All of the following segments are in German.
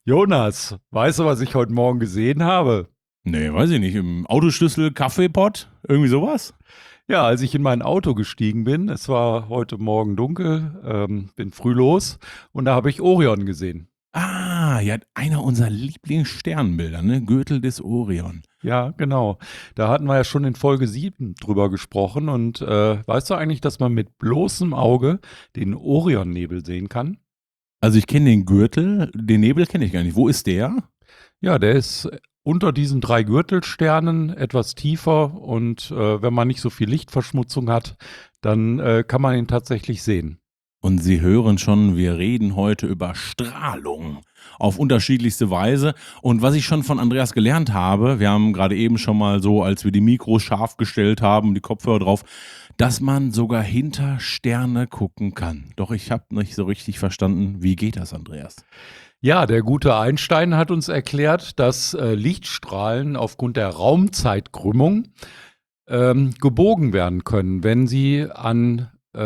Jonas, weißt du, was ich heute Morgen gesehen habe? Nee, weiß ich nicht. Im Autoschlüssel, Kaffeepott? Irgendwie sowas? Ja, als ich in mein Auto gestiegen bin, es war heute Morgen dunkel, bin früh los und da habe ich Orion gesehen. Ja, einer unserer Lieblingssternbilder, ne? Gürtel des Orion. Ja, genau. Da hatten wir ja schon in Folge 7 drüber gesprochen und weißt du eigentlich, dass man mit bloßem Auge den Orionnebel sehen kann? Also ich kenne den Gürtel, den Nebel kenne ich gar nicht. Wo ist der? Ja, der ist unter diesen drei Gürtelsternen etwas tiefer und wenn man nicht so viel Lichtverschmutzung hat, dann kann man ihn tatsächlich sehen. Und Sie hören schon, wir reden heute über Strahlung auf unterschiedlichste Weise. Und was ich schon von Andreas gelernt habe, wir haben gerade eben schon mal so, als wir die Mikros scharf gestellt haben, die Kopfhörer drauf, dass man sogar hinter Sterne gucken kann. Doch ich habe nicht so richtig verstanden, wie geht das, Andreas? Ja, der gute Einstein hat uns erklärt, dass Lichtstrahlen aufgrund der Raumzeitkrümmung gebogen werden können, wenn sie an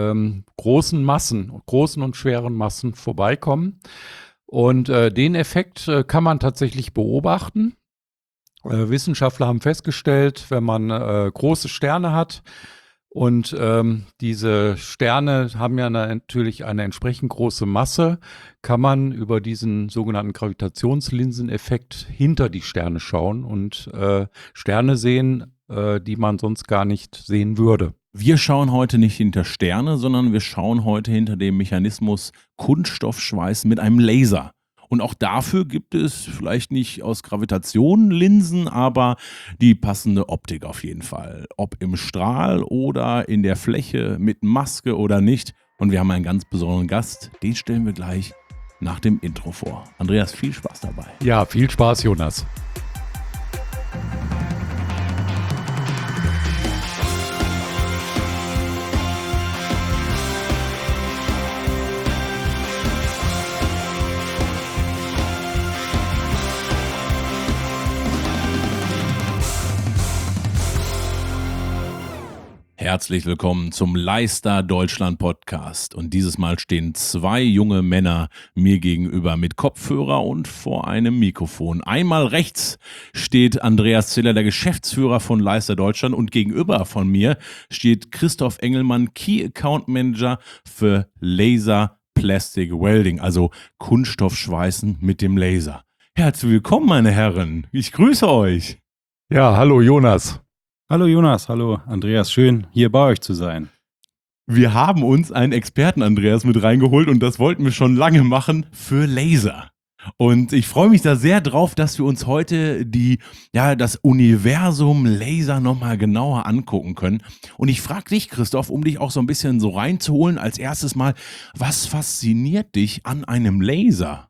großen und schweren Massen vorbeikommen. Und den Effekt kann man tatsächlich beobachten. Wissenschaftler haben festgestellt, wenn man große Sterne hat, und diese Sterne haben ja natürlich eine entsprechend große Masse, kann man über diesen sogenannten Gravitationslinseneffekt hinter die Sterne schauen und Sterne sehen, die man sonst gar nicht sehen würde. Wir schauen heute nicht hinter Sterne, sondern wir schauen heute hinter dem Mechanismus Kunststoffschweiß mit einem Laser. Und auch dafür gibt es vielleicht nicht aus Gravitation Linsen, aber die passende Optik auf jeden Fall. Ob im Strahl oder in der Fläche, mit Maske oder nicht. Und wir haben einen ganz besonderen Gast, den stellen wir gleich nach dem Intro vor. Andreas, viel Spaß dabei. Ja, viel Spaß, Jonas. Herzlich willkommen zum Leister Deutschland Podcast. Und dieses Mal stehen zwei junge Männer mir gegenüber mit Kopfhörer und vor einem Mikrofon. Einmal rechts steht Andreas Ziller, der Geschäftsführer von Leister Deutschland, und gegenüber von mir steht Christoph Engelmann, Key Account Manager für Laser Plastic Welding, also Kunststoffschweißen mit dem Laser. Herzlich willkommen, meine Herren. Ich grüße euch. Ja, hallo Jonas. Hallo Jonas, hallo Andreas, schön hier bei euch zu sein. Wir haben uns einen Experten, Andreas, mit reingeholt und das wollten wir schon lange machen für Laser. Und ich freue mich da sehr drauf, dass wir uns heute das Universum Laser nochmal genauer angucken können. Und ich frage dich, Christoph, um dich auch so ein bisschen so reinzuholen, als erstes mal, was fasziniert dich an einem Laser?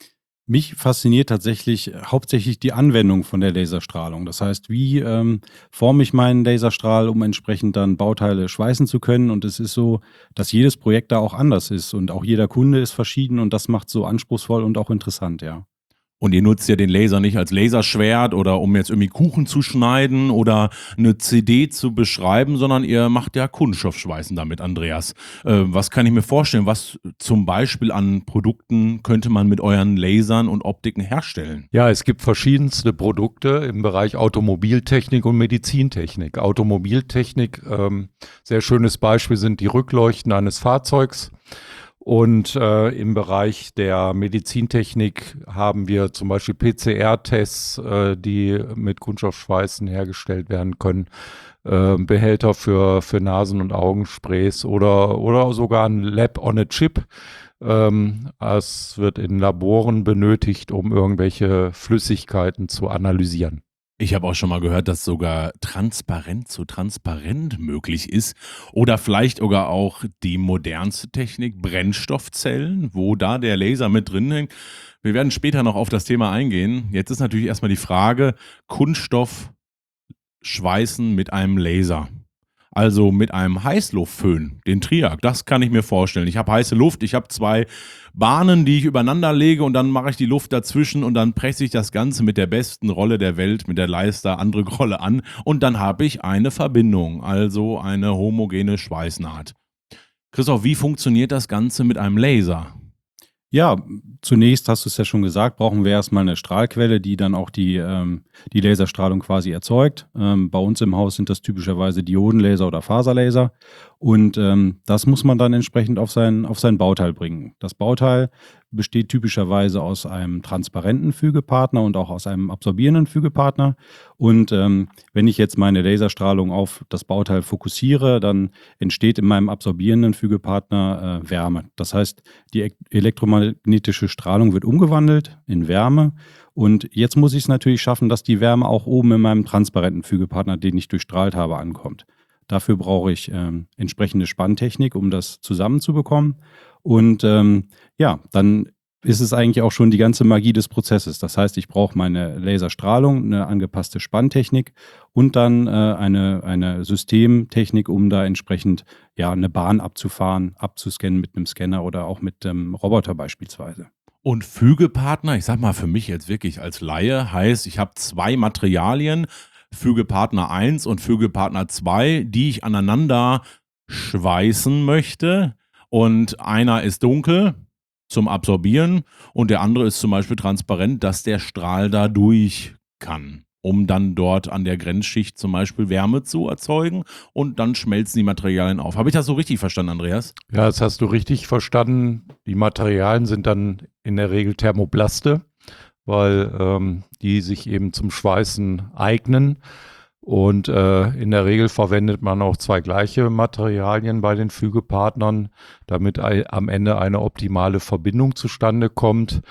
Mich fasziniert tatsächlich hauptsächlich die Anwendung von der Laserstrahlung. Das heißt, wie forme ich meinen Laserstrahl, um entsprechend dann Bauteile schweißen zu können. Und es ist so, dass jedes Projekt da auch anders ist und auch jeder Kunde ist verschieden und das macht so anspruchsvoll und auch interessant, ja. Und ihr nutzt ja den Laser nicht als Laserschwert oder um jetzt irgendwie Kuchen zu schneiden oder eine CD zu beschreiben, sondern ihr macht ja Kunststoffschweißen damit, Andreas. Was kann ich mir vorstellen? Was zum Beispiel an Produkten könnte man mit euren Lasern und Optiken herstellen? Ja, es gibt verschiedenste Produkte im Bereich Automobiltechnik und Medizintechnik. Automobiltechnik, sehr schönes Beispiel sind die Rückleuchten eines Fahrzeugs. Und im Bereich der Medizintechnik haben wir zum Beispiel PCR-Tests, die mit Kunststoffschweißen hergestellt werden können, Behälter für Nasen- und Augensprays oder sogar ein Lab on a Chip. Es wird in Laboren benötigt, um irgendwelche Flüssigkeiten zu analysieren. Ich habe auch schon mal gehört, dass sogar transparent zu transparent möglich ist oder vielleicht sogar auch die modernste Technik, Brennstoffzellen, wo da der Laser mit drin hängt. Wir werden später noch auf das Thema eingehen. Jetzt ist natürlich erstmal die Frage, Kunststoff schweißen mit einem Laser. Also mit einem Heißluftföhn, den Triac, das kann ich mir vorstellen. Ich habe heiße Luft, ich habe zwei Bahnen, die ich übereinander lege und dann mache ich die Luft dazwischen und dann presse ich das Ganze mit der besten Rolle der Welt, mit der Leister andere Rolle an und dann habe ich eine Verbindung, also eine homogene Schweißnaht. Christoph, wie funktioniert das Ganze mit einem Laser? Ja, zunächst hast du es ja schon gesagt, brauchen wir erstmal eine Strahlquelle, die dann auch die Laserstrahlung quasi erzeugt. Bei uns im Haus sind das typischerweise Diodenlaser oder Faserlaser. Und das muss man dann entsprechend auf sein Bauteil bringen. Das Bauteil besteht typischerweise aus einem transparenten Fügepartner und auch aus einem absorbierenden Fügepartner. Und wenn ich jetzt meine Laserstrahlung auf das Bauteil fokussiere, dann entsteht in meinem absorbierenden Fügepartner Wärme. Das heißt, die elektromagnetische Strahlung wird umgewandelt in Wärme. Und jetzt muss ich es natürlich schaffen, dass die Wärme auch oben in meinem transparenten Fügepartner, den ich durchstrahlt habe, ankommt. Dafür brauche ich entsprechende Spanntechnik, um das zusammenzubekommen. Und ja, dann ist es eigentlich auch schon die ganze Magie des Prozesses. Das heißt, ich brauche meine Laserstrahlung, eine angepasste Spanntechnik und dann eine Systemtechnik, um da entsprechend ja eine Bahn abzufahren, abzuscannen mit einem Scanner oder auch mit einem Roboter beispielsweise. Und Fügepartner, ich sag mal für mich jetzt wirklich als Laie, heißt, ich habe 2 Materialien, Fügepartner 1 und Fügepartner 2, die ich aneinander schweißen möchte. Und einer ist dunkel zum Absorbieren und der andere ist zum Beispiel transparent, dass der Strahl da durch kann, um dann dort an der Grenzschicht zum Beispiel Wärme zu erzeugen und dann schmelzen die Materialien auf. Habe ich das so richtig verstanden, Andreas? Ja, das hast du richtig verstanden. Die Materialien sind dann in der Regel Thermoplaste, weil die sich eben zum Schweißen eignen. Und in der Regel verwendet man auch 2 gleiche Materialien bei den Fügepartnern, damit am Ende eine optimale Verbindung zustande kommt.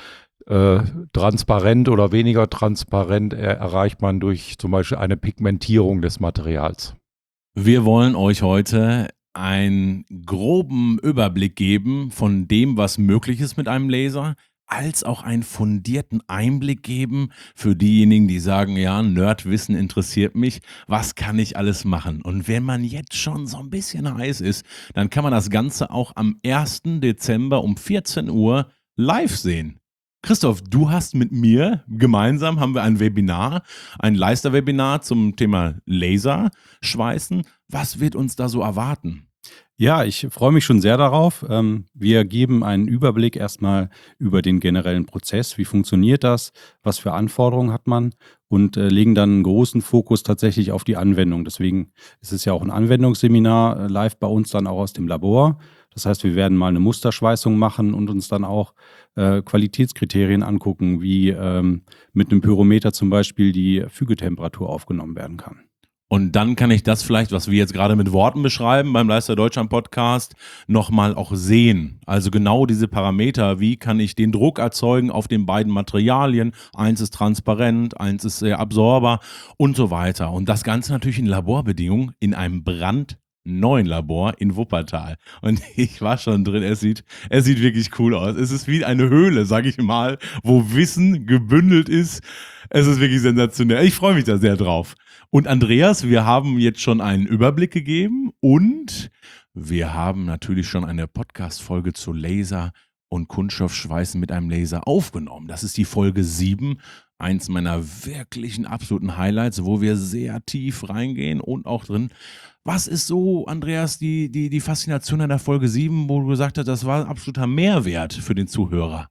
Transparent oder weniger transparent erreicht man durch zum Beispiel eine Pigmentierung des Materials. Wir wollen euch heute einen groben Überblick geben von dem, was möglich ist mit einem Laser, als auch einen fundierten Einblick geben für diejenigen, die sagen, ja, Nerdwissen interessiert mich, was kann ich alles machen? Und wenn man jetzt schon so ein bisschen heiß ist, dann kann man das Ganze auch am 1. Dezember um 14 Uhr live sehen. Christoph, du hast mit mir gemeinsam haben wir ein Webinar, ein Leister-Webinar zum Thema Laserschweißen. Was wird uns da so erwarten? Ja, ich freue mich schon sehr darauf. Wir geben einen Überblick erstmal über den generellen Prozess. Wie funktioniert das? Was für Anforderungen hat man? Und legen dann einen großen Fokus tatsächlich auf die Anwendung. Deswegen ist es ja auch ein Anwendungsseminar live bei uns dann auch aus dem Labor. Das heißt, wir werden mal eine Musterschweißung machen und uns dann auch Qualitätskriterien angucken, wie mit einem Pyrometer zum Beispiel die Fügetemperatur aufgenommen werden kann. Und dann kann ich das vielleicht, was wir jetzt gerade mit Worten beschreiben beim Leister Deutschland Podcast, nochmal auch sehen. Also genau diese Parameter, wie kann ich den Druck erzeugen auf den beiden Materialien. Eins ist transparent, eins ist Absorber und so weiter. Und das Ganze natürlich in Laborbedingungen in einem brandneuen Labor in Wuppertal. Und ich war schon drin, es sieht wirklich cool aus. Es ist wie eine Höhle, sag ich mal, wo Wissen gebündelt ist. Es ist wirklich sensationell. Ich freue mich da sehr drauf. Und Andreas, wir haben jetzt schon einen Überblick gegeben und wir haben natürlich schon eine Podcast-Folge zu Laser und Kunststoffschweißen mit einem Laser aufgenommen. Das ist die Folge 7, eins meiner wirklichen absoluten Highlights, wo wir sehr tief reingehen und auch drin. Was ist so, Andreas, die Faszination an der Folge 7, wo du gesagt hast, das war ein absoluter Mehrwert für den Zuhörer?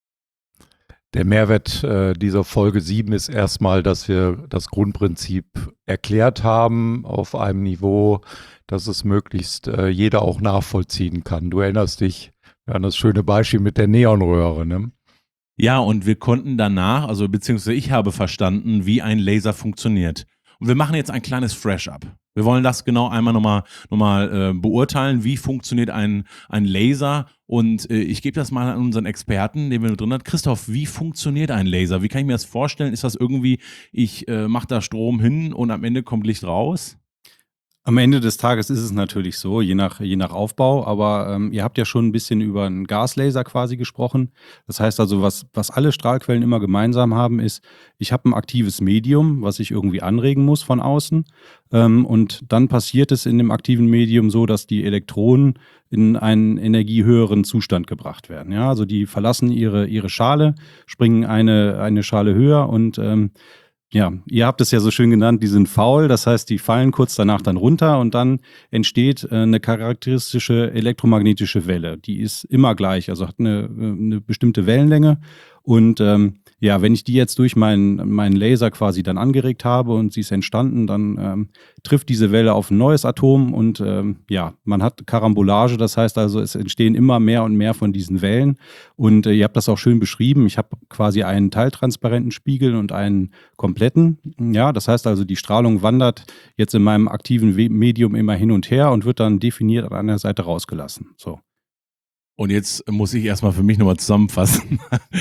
Der Mehrwert dieser Folge 7 ist erstmal, dass wir das Grundprinzip erklärt haben auf einem Niveau, dass es möglichst jeder auch nachvollziehen kann. Du erinnerst dich an das schöne Beispiel mit der Neonröhre, ne? Ja, und wir konnten danach, also beziehungsweise ich habe verstanden, wie ein Laser funktioniert. Und wir machen jetzt ein kleines Fresh-Up. Wir wollen das genau einmal nochmal beurteilen, wie funktioniert ein Laser. Und ich gebe das mal an unseren Experten, den wir drin haben. Christoph, wie funktioniert ein Laser? Wie kann ich mir das vorstellen? Ist das irgendwie, ich mache da Strom hin und am Ende kommt Licht raus? Am Ende des Tages ist es natürlich so, je nach Aufbau, aber ihr habt ja schon ein bisschen über einen Gaslaser quasi gesprochen. Das heißt also, was alle Strahlquellen immer gemeinsam haben, ist, ich habe ein aktives Medium, was ich irgendwie anregen muss von außen. Und dann passiert es in dem aktiven Medium so, dass die Elektronen in einen energiehöheren Zustand gebracht werden. Ja, also die verlassen ihre Schale, springen eine Schale höher und Ja, ihr habt es ja so schön genannt, die sind faul, das heißt, die fallen kurz danach dann runter und dann entsteht eine charakteristische elektromagnetische Welle. Die ist immer gleich, also hat eine bestimmte Wellenlänge. Und ja, wenn ich die jetzt durch meinen Laser quasi dann angeregt habe und sie ist entstanden, dann trifft diese Welle auf ein neues Atom und ja, man hat Karambolage, das heißt also, es entstehen immer mehr und mehr von diesen Wellen. Und ihr habt das auch schön beschrieben. Ich habe quasi einen teiltransparenten Spiegel und einen kompletten. Ja, das heißt also, die Strahlung wandert jetzt in meinem aktiven Medium immer hin und her und wird dann definiert an einer Seite rausgelassen. So. Und jetzt muss ich erstmal für mich nochmal zusammenfassen.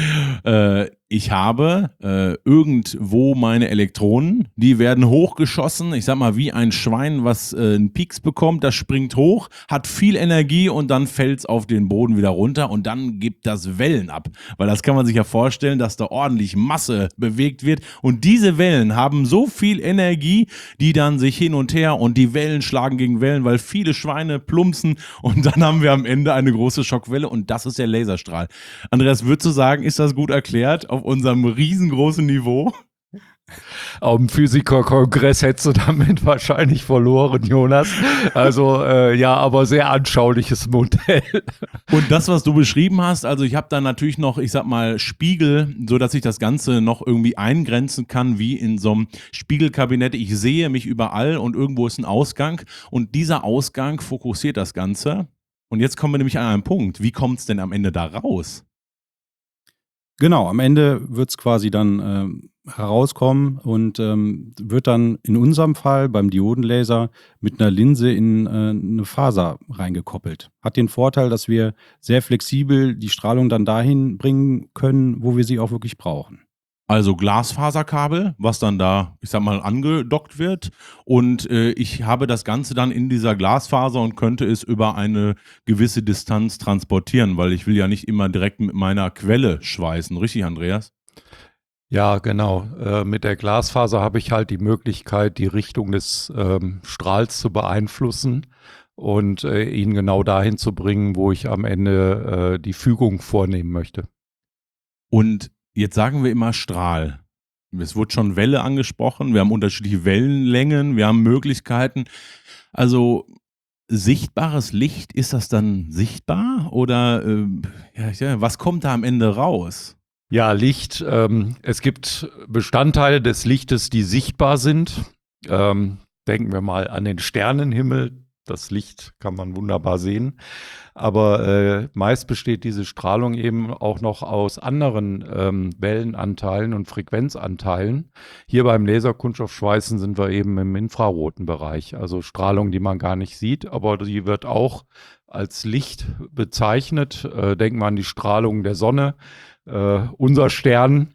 Ich habe irgendwo meine Elektronen, die werden hochgeschossen. Ich sag mal, wie ein Schwein, was einen Pieks bekommt, das springt hoch, hat viel Energie und dann fällt es auf den Boden wieder runter und dann gibt das Wellen ab. Weil das kann man sich ja vorstellen, dass da ordentlich Masse bewegt wird. Und diese Wellen haben so viel Energie, die dann sich hin und her und die Wellen schlagen gegen Wellen, weil viele Schweine plumpsen und dann haben wir am Ende eine große Schockwelle und das ist der Laserstrahl. Andreas, würdest du sagen, ist das gut erklärt auf unserem riesengroßen Niveau? Auf dem Physikerkongress hättest du damit wahrscheinlich verloren, Jonas. Also ja, aber sehr anschauliches Modell. Und das, was du beschrieben hast, also ich habe da natürlich noch, ich sag mal, Spiegel, sodass ich das Ganze noch irgendwie eingrenzen kann, wie in so einem Spiegelkabinett. Ich sehe mich überall und irgendwo ist ein Ausgang und dieser Ausgang fokussiert das Ganze. Und jetzt kommen wir nämlich an einen Punkt. Wie kommt es denn am Ende da raus? Genau, am Ende wird es quasi dann herauskommen und wird dann in unserem Fall beim Diodenlaser mit einer Linse in eine Faser reingekoppelt. Hat den Vorteil, dass wir sehr flexibel die Strahlung dann dahin bringen können, wo wir sie auch wirklich brauchen. Also Glasfaserkabel, was dann da, ich sag mal, angedockt wird. Und ich habe das Ganze dann in dieser Glasfaser und könnte es über eine gewisse Distanz transportieren, weil ich will ja nicht immer direkt mit meiner Quelle schweißen. Richtig, Andreas? Ja, genau. Mit der Glasfaser habe ich halt die Möglichkeit, die Richtung des Strahls zu beeinflussen und ihn genau dahin zu bringen, wo ich am Ende die Fügung vornehmen möchte. Und jetzt sagen wir immer Strahl. Es wurde schon Welle angesprochen, wir haben unterschiedliche Wellenlängen, wir haben Möglichkeiten. Also sichtbares Licht, ist das dann sichtbar oder was kommt da am Ende raus? Ja, Licht. Es gibt Bestandteile des Lichtes, die sichtbar sind. Denken wir mal an den Sternenhimmel. Das Licht kann man wunderbar sehen. Aber meist besteht diese Strahlung eben auch noch aus anderen Wellenanteilen und Frequenzanteilen. Hier beim Laserkunststoffschweißen sind wir eben im infraroten Bereich. Also Strahlung, die man gar nicht sieht, aber die wird auch als Licht bezeichnet. Denken wir an die Strahlung der Sonne. Unser Stern,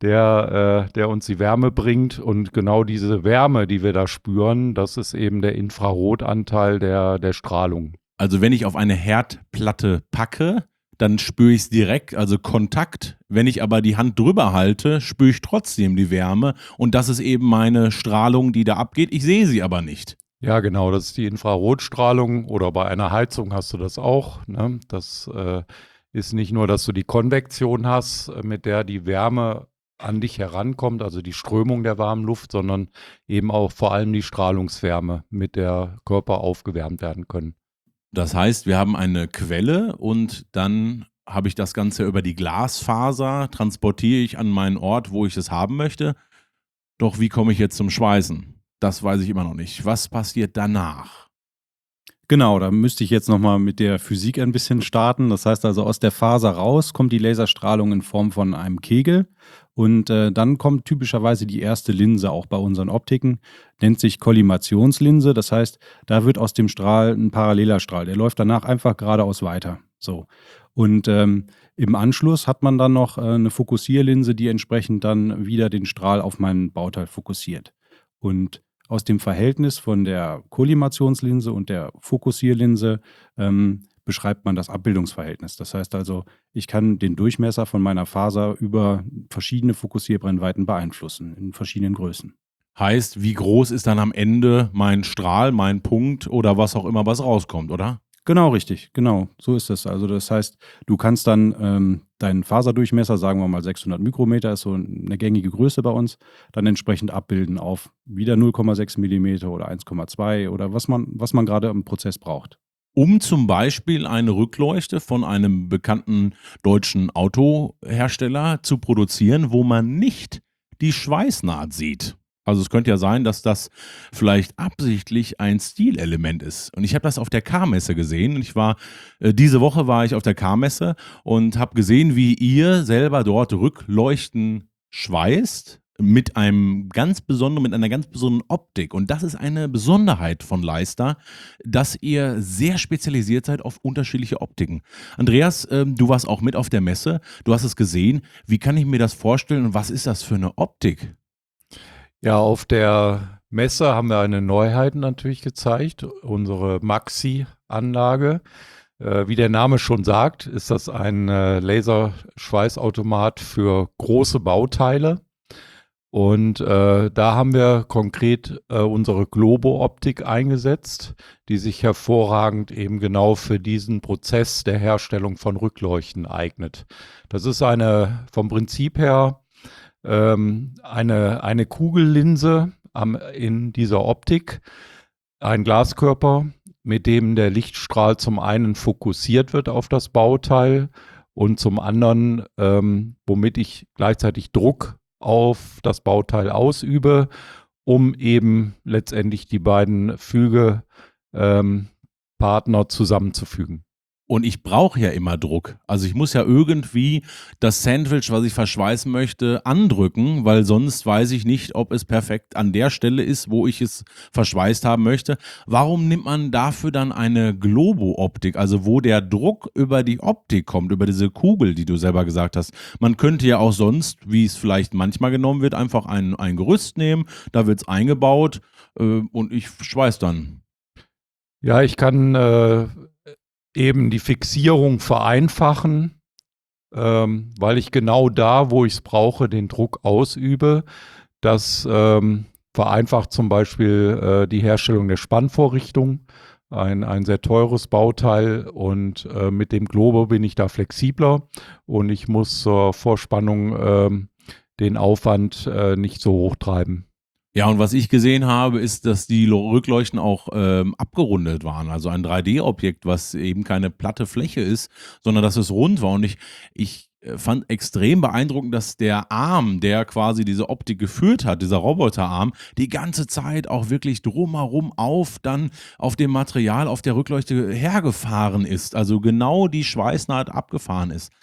der uns die Wärme bringt, und genau diese Wärme, die wir da spüren, das ist eben der Infrarotanteil der Strahlung. Also wenn ich auf eine Herdplatte packe, dann spüre ich es direkt, also Kontakt. Wenn ich aber die Hand drüber halte, spüre ich trotzdem die Wärme und das ist eben meine Strahlung, die da abgeht. Ich sehe sie aber nicht. Ja, genau, das ist die Infrarotstrahlung, oder bei einer Heizung hast du das auch, ne? Das ist nicht nur, dass du die Konvektion hast, mit der die Wärme an dich herankommt, also die Strömung der warmen Luft, sondern eben auch vor allem die Strahlungswärme, mit der Körper aufgewärmt werden können. Das heißt, wir haben eine Quelle und dann habe ich das Ganze über die Glasfaser, transportiere ich an meinen Ort, wo ich es haben möchte. Doch wie komme ich jetzt zum Schweißen? Das weiß ich immer noch nicht. Was passiert danach? Genau, da müsste ich jetzt nochmal mit der Physik ein bisschen starten. Das heißt also, aus der Faser raus kommt die Laserstrahlung in Form von einem Kegel und dann kommt typischerweise die erste Linse, auch bei unseren Optiken, nennt sich Kollimationslinse. Das heißt, da wird aus dem Strahl ein paralleler Strahl. Der läuft danach einfach geradeaus weiter. So. Und im Anschluss hat man dann noch eine Fokussierlinse, die entsprechend dann wieder den Strahl auf mein Bauteil fokussiert. Und aus dem Verhältnis von der Kollimationslinse und der Fokussierlinse beschreibt man das Abbildungsverhältnis. Das heißt also, ich kann den Durchmesser von meiner Faser über verschiedene Fokussierbrennweiten beeinflussen, in verschiedenen Größen. Heißt, wie groß ist dann am Ende mein Strahl, mein Punkt oder was auch immer, was rauskommt, oder? Genau, richtig, genau, so ist es. Also das heißt, du kannst dann deinen Faserdurchmesser, sagen wir mal 600 Mikrometer, ist so eine gängige Größe bei uns, dann entsprechend abbilden auf wieder 0,6 Millimeter oder 1,2 oder was man gerade im Prozess braucht. Um zum Beispiel eine Rückleuchte von einem bekannten deutschen Autohersteller zu produzieren, wo man nicht die Schweißnaht sieht. Also es könnte ja sein, dass das vielleicht absichtlich ein Stilelement ist. Und ich habe das auf der Car-Messe gesehen. Und diese Woche war ich auf der Car-Messe und habe gesehen, wie ihr selber dort Rückleuchten schweißt mit einer ganz besonderen Optik. Und das ist eine Besonderheit von Leister, dass ihr sehr spezialisiert seid auf unterschiedliche Optiken. Andreas, du warst auch mit auf der Messe. Du hast es gesehen. Wie kann ich mir das vorstellen und was ist das für eine Optik? Ja, auf der Messe haben wir eine Neuheit natürlich gezeigt, unsere Maxi-Anlage. Wie der Name schon sagt, ist das ein Laserschweißautomat für große Bauteile. Und da haben wir konkret unsere Globo-Optik eingesetzt, die sich hervorragend eben genau für diesen Prozess der Herstellung von Rückleuchten eignet. Das ist vom Prinzip her eine Kugellinse in dieser Optik, ein Glaskörper, mit dem der Lichtstrahl zum einen fokussiert wird auf das Bauteil und zum anderen, womit ich gleichzeitig Druck auf das Bauteil ausübe, um eben letztendlich die beiden Fügepartner zusammenzufügen. Und ich brauche ja immer Druck. Also ich muss ja irgendwie das Sandwich, was ich verschweißen möchte, andrücken, weil sonst weiß ich nicht, ob es perfekt an der Stelle ist, wo ich es verschweißt haben möchte. Warum nimmt man dafür dann eine Globo-Optik, also wo der Druck über die Optik kommt, über diese Kugel, die du selber gesagt hast? Man könnte ja auch sonst, wie es vielleicht manchmal genommen wird, einfach ein Gerüst nehmen, da wird es eingebaut und ich schweiß dann. Ja, ich kann eben die Fixierung vereinfachen, weil ich genau da, wo ich es brauche, den Druck ausübe. Das vereinfacht zum Beispiel die Herstellung der Spannvorrichtung, ein sehr teures Bauteil, und mit dem Globo bin ich da flexibler und ich muss zur Vorspannung den Aufwand nicht so hoch treiben. Ja, und was ich gesehen habe, ist, dass die Rückleuchten auch abgerundet waren. Also ein 3D-Objekt, was eben keine platte Fläche ist, sondern dass es rund war. Und ich fand extrem beeindruckend, dass der Arm, der quasi diese Optik geführt hat, dieser Roboterarm, die ganze Zeit auch wirklich drumherum dann auf dem Material, auf der Rückleuchte hergefahren ist. Also genau die Schweißnaht abgefahren ist.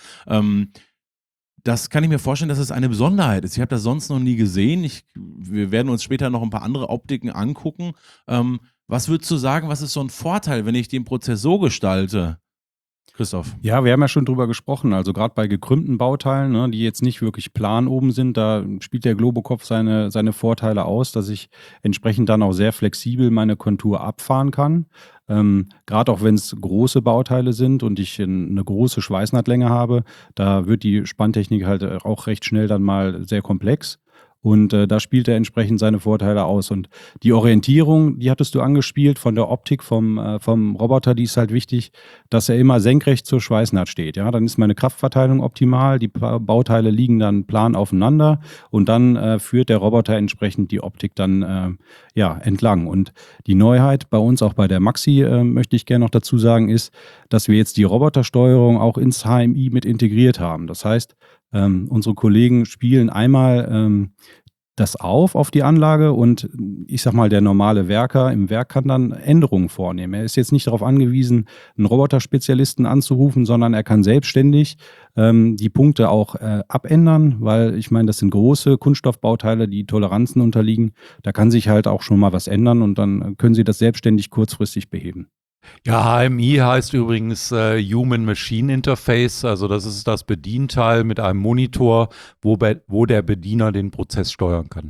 Das kann ich mir vorstellen, dass es eine Besonderheit ist. Ich habe das sonst noch nie gesehen. Wir werden uns später noch ein paar andere Optiken angucken. Was würdest du sagen, was ist so ein Vorteil, wenn ich den Prozess so gestalte? Christoph. Ja, wir haben ja schon drüber gesprochen. Also gerade bei gekrümmten Bauteilen, ne, die jetzt nicht wirklich plan oben sind, da spielt der Globokopf seine Vorteile aus, dass ich entsprechend dann auch sehr flexibel meine Kontur abfahren kann. Gerade auch wenn es große Bauteile sind und ich eine große Schweißnahtlänge habe, da wird die Spanntechnik halt auch recht schnell dann mal sehr komplex. Und da spielt er entsprechend seine Vorteile aus. Und die Orientierung, die hattest du angespielt von der Optik vom Roboter, die ist halt wichtig, dass er immer senkrecht zur Schweißnaht steht. Ja, dann ist meine Kraftverteilung optimal, die Bauteile liegen dann plan aufeinander und dann führt der Roboter entsprechend die Optik dann entlang. Und die Neuheit bei uns, auch bei der Maxi, möchte ich gerne noch dazu sagen, ist, dass wir jetzt die Robotersteuerung auch ins HMI mit integriert haben. Das heißt, unsere Kollegen spielen einmal das auf die Anlage und ich sag mal, der normale Werker im Werk kann dann Änderungen vornehmen. Er ist jetzt nicht darauf angewiesen, einen Roboterspezialisten anzurufen, sondern er kann selbstständig die Punkte auch abändern, weil ich meine, das sind große Kunststoffbauteile, die Toleranzen unterliegen. Da kann sich halt auch schon mal was ändern und dann können Sie das selbstständig kurzfristig beheben. Ja, HMI heißt übrigens Human Machine Interface, also das ist das Bedienteil mit einem Monitor, wo der Bediener den Prozess steuern kann.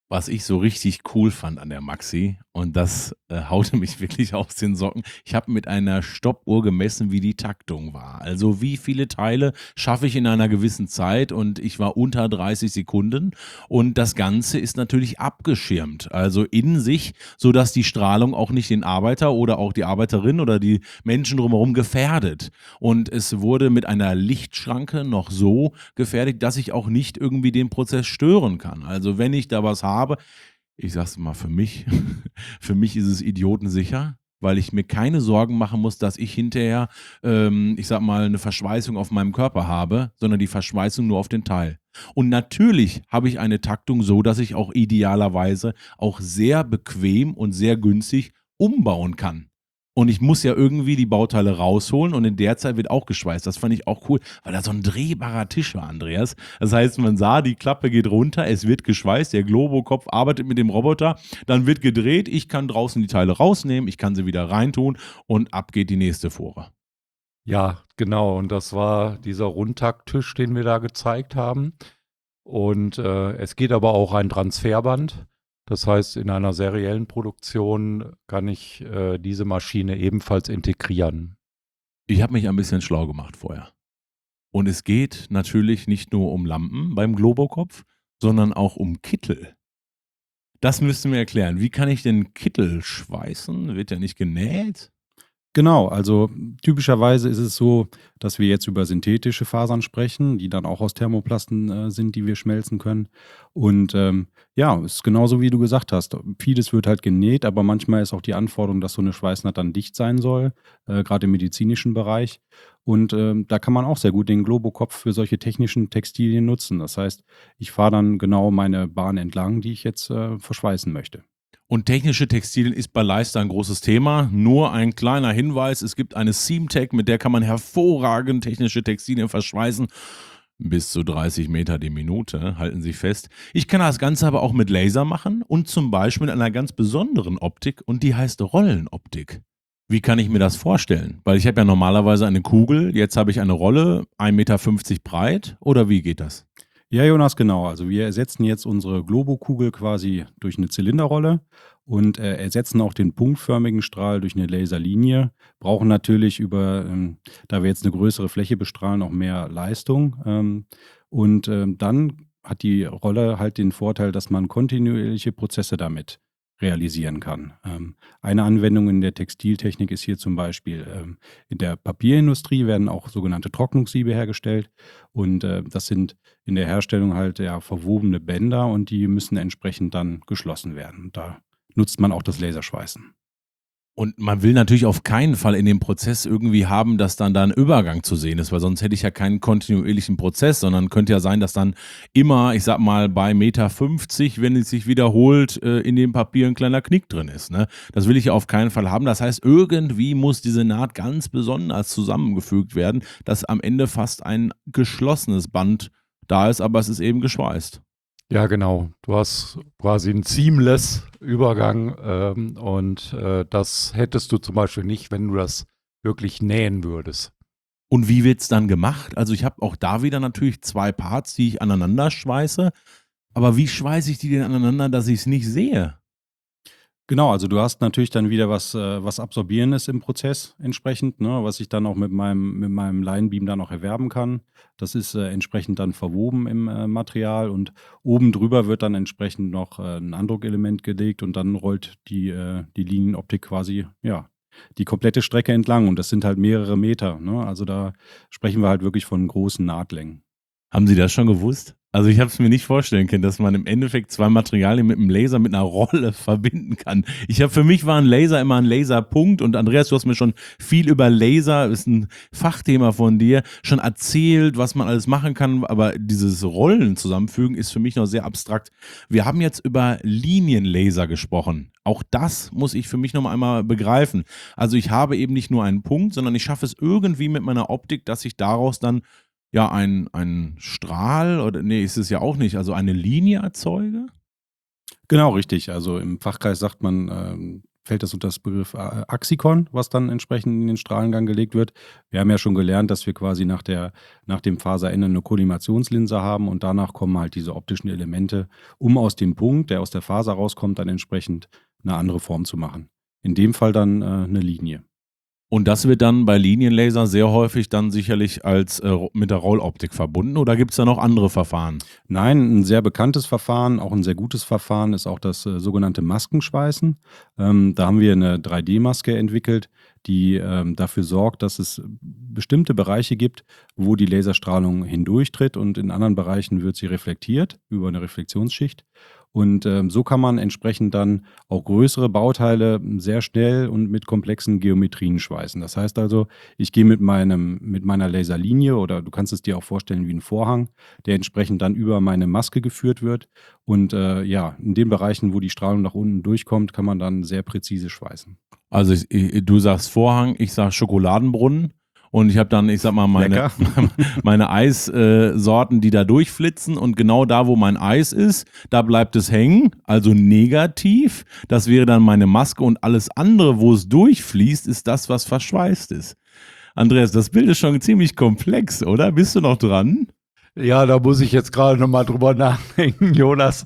Was ich so richtig cool fand an der Maxi, und das haute mich wirklich aus den Socken. Ich habe mit einer Stoppuhr gemessen, wie die Taktung war. Also wie viele Teile schaffe ich in einer gewissen Zeit, und ich war unter 30 Sekunden, und das Ganze ist natürlich abgeschirmt, also in sich, sodass die Strahlung auch nicht den Arbeiter oder auch die Arbeiterin oder die Menschen drumherum gefährdet. Und es wurde mit einer Lichtschranke noch so gefertigt, dass ich auch nicht irgendwie den Prozess stören kann. Also wenn ich da was habe, ich sag's mal für mich, für mich ist es idiotensicher, weil ich mir keine Sorgen machen muss, dass ich hinterher, ich sag mal, eine Verschweißung auf meinem Körper habe, sondern die Verschweißung nur auf den Teil. Und natürlich habe ich eine Taktung so, dass ich auch idealerweise auch sehr bequem und sehr günstig umbauen kann. Und ich muss ja irgendwie die Bauteile rausholen, und in der Zeit wird auch geschweißt. Das fand ich auch cool, weil da so ein drehbarer Tisch war, Andreas. Das heißt, man sah, die Klappe geht runter, es wird geschweißt, der Globokopf arbeitet mit dem Roboter, dann wird gedreht, ich kann draußen die Teile rausnehmen, ich kann sie wieder reintun, und ab geht die nächste Fuhre. Ja, genau. Und das war dieser Rundtakttisch, den wir da gezeigt haben. Und es geht aber auch ein Transferband. Das heißt, in einer seriellen Produktion kann ich diese Maschine ebenfalls integrieren. Ich habe mich ein bisschen schlau gemacht vorher. Und es geht natürlich nicht nur um Lampen beim Globokopf, sondern auch um Kittel. Das müsst ihr mir erklären. Wie kann ich denn Kittel schweißen? Wird ja nicht genäht? Genau, also typischerweise ist es so, dass wir jetzt über synthetische Fasern sprechen, die dann auch aus Thermoplasten sind, die wir schmelzen können. Und ja, ist genauso wie du gesagt hast. Vieles wird halt genäht, aber manchmal ist auch die Anforderung, dass so eine Schweißnaht dann dicht sein soll, gerade im medizinischen Bereich. Und da kann man auch sehr gut den Globokopf für solche technischen Textilien nutzen. Das heißt, ich fahre dann genau meine Bahn entlang, die ich jetzt verschweißen möchte. Und technische Textilien ist bei Leister ein großes Thema. Nur ein kleiner Hinweis: Es gibt eine Seamtech, mit der kann man hervorragend technische Textilien verschweißen. Bis zu 30 Meter die Minute, halten Sie fest. Ich kann das Ganze aber auch mit Laser machen, und zum Beispiel mit einer ganz besonderen Optik, und die heißt Rollenoptik. Wie kann ich mir das vorstellen? Weil ich habe ja normalerweise eine Kugel, jetzt habe ich eine Rolle, 1,50 Meter breit, oder wie geht das? Ja, Jonas, genau. Also wir ersetzen jetzt unsere Globokugel quasi durch eine Zylinderrolle und ersetzen auch den punktförmigen Strahl durch eine Laserlinie. Brauchen natürlich da wir jetzt eine größere Fläche bestrahlen, auch mehr Leistung. Dann hat die Rolle halt den Vorteil, dass man kontinuierliche Prozesse damit realisieren kann. Eine Anwendung in der Textiltechnik ist hier zum Beispiel, in der Papierindustrie werden auch sogenannte Trocknungssiebe hergestellt, und das sind in der Herstellung halt ja verwobene Bänder, und die müssen entsprechend dann geschlossen werden. Da nutzt man auch das Laserschweißen. Und man will natürlich auf keinen Fall in dem Prozess irgendwie haben, dass dann da ein Übergang zu sehen ist, weil sonst hätte ich ja keinen kontinuierlichen Prozess, sondern könnte ja sein, dass dann immer, ich sag mal, bei 1,50 Meter, wenn es sich wiederholt, in dem Papier ein kleiner Knick drin ist, ne? Das will ich ja auf keinen Fall haben. Das heißt, irgendwie muss diese Naht ganz besonders zusammengefügt werden, dass am Ende fast ein geschlossenes Band da ist, aber es ist eben geschweißt. Ja, genau. Du hast quasi einen seamless Übergang und das hättest du zum Beispiel nicht, wenn du das wirklich nähen würdest. Und wie wird's dann gemacht? Also, ich habe auch da wieder natürlich 2 Parts, die ich aneinander schweiße. Aber wie schweiße ich die denn aneinander, dass ich es nicht sehe? Genau, also du hast natürlich dann wieder was Absorbierendes im Prozess entsprechend, ne, was ich dann auch mit meinem Linebeam dann auch erwerben kann. Das ist entsprechend dann verwoben im Material, und oben drüber wird dann entsprechend noch 'n Andruckelement gelegt, und dann rollt die Linienoptik quasi, ja, die komplette Strecke entlang, und das sind halt mehrere Meter, ne? Also da sprechen wir halt wirklich von großen Nahtlängen. Haben Sie das schon gewusst? Also, ich habe es mir nicht vorstellen können, dass man im Endeffekt 2 Materialien mit 'm Laser mit 'ner Rolle verbinden kann. Für mich war 'n Laser immer 'n Laserpunkt, und Andreas, du hast mir schon viel über Laser, ist 'n Fachthema von dir, schon erzählt, was man alles machen kann, aber dieses Rollen zusammenfügen ist für mich noch sehr abstrakt. Wir haben jetzt über Linienlaser gesprochen. Auch das muss ich für mich noch mal einmal begreifen. Also, ich habe eben nicht nur einen Punkt, sondern ich schaffe es irgendwie mit meiner Optik, dass ich daraus dann ja ein Strahl, oder ne, ist es ja auch nicht, also eine Linie erzeuge? Genau, richtig. Also im Fachkreis sagt man, fällt das unter das Begriff Axikon, was dann entsprechend in den Strahlengang gelegt wird. Wir haben ja schon gelernt, dass wir quasi nach dem Faserende eine Kollimationslinse haben und danach kommen halt diese optischen Elemente, um aus dem Punkt, der aus der Faser rauskommt, dann entsprechend eine andere Form zu machen. In dem Fall dann eine Linie. Und das wird dann bei Linienlaser sehr häufig dann sicherlich als mit der Rolloptik verbunden, oder gibt es da noch andere Verfahren? Nein, ein sehr bekanntes Verfahren, auch ein sehr gutes Verfahren ist auch das sogenannte Maskenschweißen. Da haben wir eine 3D-Maske entwickelt, die dafür sorgt, dass es bestimmte Bereiche gibt, wo die Laserstrahlung hindurchtritt und in anderen Bereichen wird sie reflektiert über eine Reflexionsschicht. Und so kann man entsprechend dann auch größere Bauteile sehr schnell und mit komplexen Geometrien schweißen. Das heißt also, ich gehe mit meiner Laserlinie, oder du kannst es dir auch vorstellen wie ein Vorhang, der entsprechend dann über meine Maske geführt wird. Und in den Bereichen, wo die Strahlung nach unten durchkommt, kann man dann sehr präzise schweißen. Also du sagst Vorhang, ich sag Schokoladenbrunnen. Und ich habe dann, ich sag mal, meine Eissorten, die da durchflitzen, und genau da, wo mein Eis ist, da bleibt es hängen, also negativ. Das wäre dann meine Maske, und alles andere, wo es durchfließt, ist das, was verschweißt ist. Andreas, das Bild ist schon ziemlich komplex, oder? Bist du noch dran? Ja, da muss ich jetzt gerade nochmal drüber nachdenken, Jonas.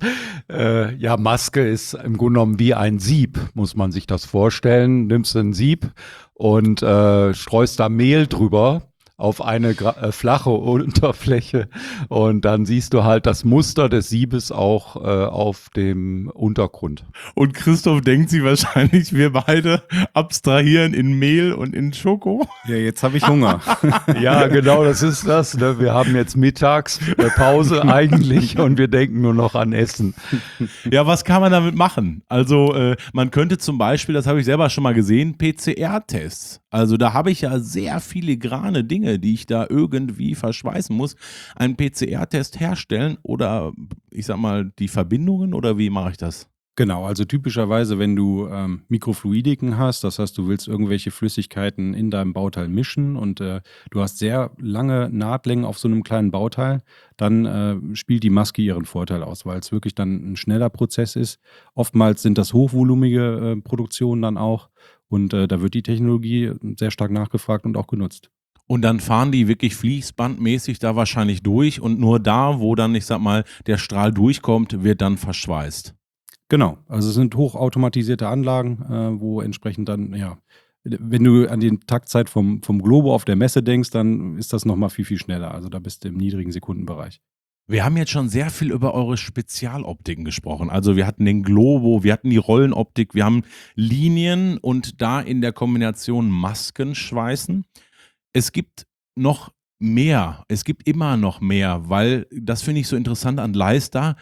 Maske ist im Grunde genommen wie ein Sieb, muss man sich das vorstellen. Nimmst ein Sieb und streust da Mehl drüber auf eine flache Unterfläche, und dann siehst du halt das Muster des Siebes auch auf dem Untergrund. Und Christoph denkt sich wahrscheinlich, wir beide abstrahieren in Mehl und in Schoko. Ja, jetzt habe ich Hunger. Ja, genau, das ist das. Ne? Wir haben jetzt Mittagspause eigentlich und wir denken nur noch an Essen. Ja, was kann man damit machen? Also man könnte zum Beispiel, das habe ich selber schon mal gesehen, PCR-Tests. Also da habe ich ja sehr filigrane Dinge, die ich da irgendwie verschweißen muss. Einen PCR-Test herstellen oder, ich sag mal, die Verbindungen, oder wie mache ich das? Genau, also typischerweise, wenn du Mikrofluidiken hast, das heißt, du willst irgendwelche Flüssigkeiten in deinem Bauteil mischen und du hast sehr lange Nahtlängen auf so einem kleinen Bauteil, dann spielt die Maske ihren Vorteil aus, weil es wirklich dann ein schneller Prozess ist. Oftmals sind das hochvolumige Produktionen dann auch, und da wird die Technologie sehr stark nachgefragt und auch genutzt. Und dann fahren die wirklich fließbandmäßig da wahrscheinlich durch, und nur da, wo dann, ich sag mal, der Strahl durchkommt, wird dann verschweißt. Genau, also es sind hochautomatisierte Anlagen, wo entsprechend dann, wenn du an die Taktzeit vom Globo auf der Messe denkst, dann ist das nochmal viel, viel schneller. Also da bist du im niedrigen Sekundenbereich. Wir haben jetzt schon sehr viel über eure Spezialoptiken gesprochen. Also wir hatten den Globo, wir hatten die Rollenoptik, wir haben Linien und da in der Kombination Maskenschweißen. Es gibt noch mehr, es gibt immer noch mehr, weil das finde ich so interessant an Leister.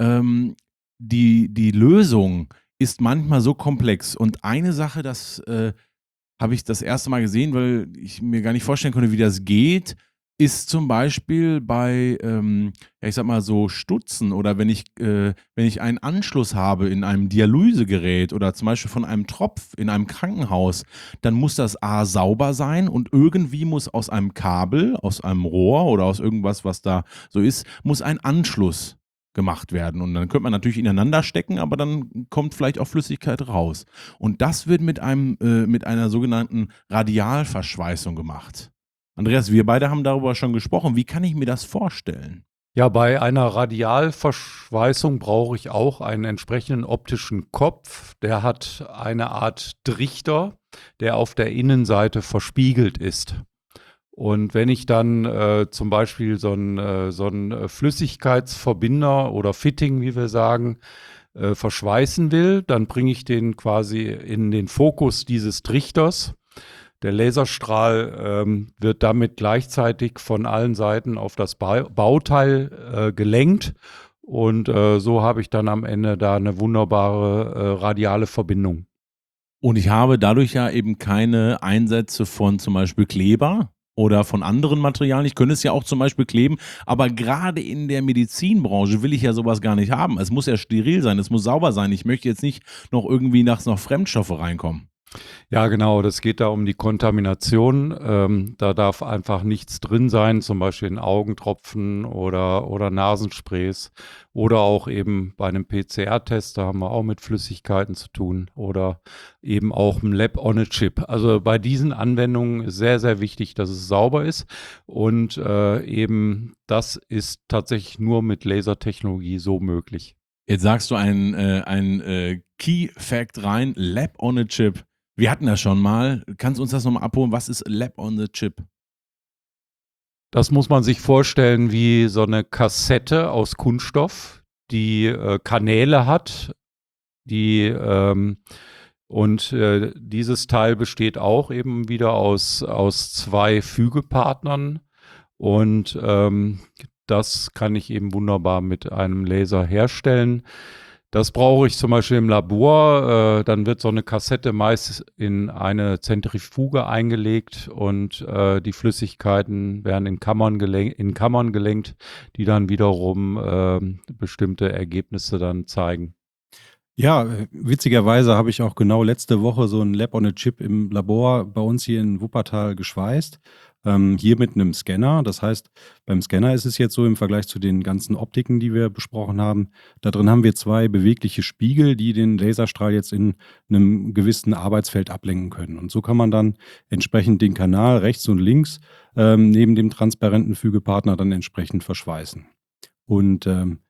Die Lösung ist manchmal so komplex. Und eine Sache, das habe ich das erste Mal gesehen, weil ich mir gar nicht vorstellen konnte, wie das geht, ist zum Beispiel bei, ich sag mal so Stutzen, oder wenn ich einen Anschluss habe in einem Dialysegerät oder zum Beispiel von einem Tropf in einem Krankenhaus, dann muss das A sauber sein, und irgendwie muss aus einem Kabel, aus einem Rohr oder aus irgendwas, was da so ist, muss ein Anschluss gemacht werden. Und dann könnte man natürlich ineinander stecken, aber dann kommt vielleicht auch Flüssigkeit raus. Und das wird mit einer sogenannten Radialverschweißung gemacht. Andreas, wir beide haben darüber schon gesprochen. Wie kann ich mir das vorstellen? Ja, bei einer Radialverschweißung brauche ich auch einen entsprechenden optischen Kopf. Der hat eine Art Trichter, der auf der Innenseite verspiegelt ist. Und wenn ich dann zum Beispiel so einen Flüssigkeitsverbinder oder Fitting, wie wir sagen, verschweißen will, dann bringe ich den quasi in den Fokus dieses Trichters. Der Laserstrahl wird damit gleichzeitig von allen Seiten auf das Bauteil gelenkt, und so habe ich dann am Ende da eine wunderbare radiale Verbindung. Und ich habe dadurch ja eben keine Einsätze von zum Beispiel Kleber oder von anderen Materialien. Ich könnte es ja auch zum Beispiel kleben, aber gerade in der Medizinbranche will ich ja sowas gar nicht haben. Es muss ja steril sein, es muss sauber sein. Ich möchte jetzt nicht noch irgendwie nachts noch Fremdstoffe reinkommen. Ja, genau, das geht da um die Kontamination. Da darf einfach nichts drin sein, zum Beispiel in Augentropfen oder Nasensprays oder auch eben bei einem PCR-Test, da haben wir auch mit Flüssigkeiten zu tun oder eben auch im Lab on a Chip. Also bei diesen Anwendungen ist sehr, sehr wichtig, dass es sauber ist und eben das ist tatsächlich nur mit Lasertechnologie so möglich. Jetzt sagst du ein Key Fact rein, Lab on a Chip. Wir hatten das schon mal. Kannst du uns das nochmal abholen? Was ist Lab on the Chip? Das muss man sich vorstellen wie so eine Kassette aus Kunststoff, die Kanäle hat, dieses Teil besteht auch eben wieder aus 2 Fügepartnern und das kann ich eben wunderbar mit einem Laser herstellen. Das brauche ich zum Beispiel im Labor. Dann wird so eine Kassette meist in eine Zentrifuge eingelegt und die Flüssigkeiten werden in Kammern gelenkt, die dann wiederum bestimmte Ergebnisse dann zeigen. Ja, witzigerweise habe ich auch genau letzte Woche so ein Lab on a Chip im Labor bei uns hier in Wuppertal geschweißt. Hier mit einem Scanner. Das heißt, beim Scanner ist es jetzt so im Vergleich zu den ganzen Optiken, die wir besprochen haben. Da drin haben wir 2 bewegliche Spiegel, die den Laserstrahl jetzt in einem gewissen Arbeitsfeld ablenken können. Und so kann man dann entsprechend den Kanal rechts und links neben dem transparenten Fügepartner dann entsprechend verschweißen. Und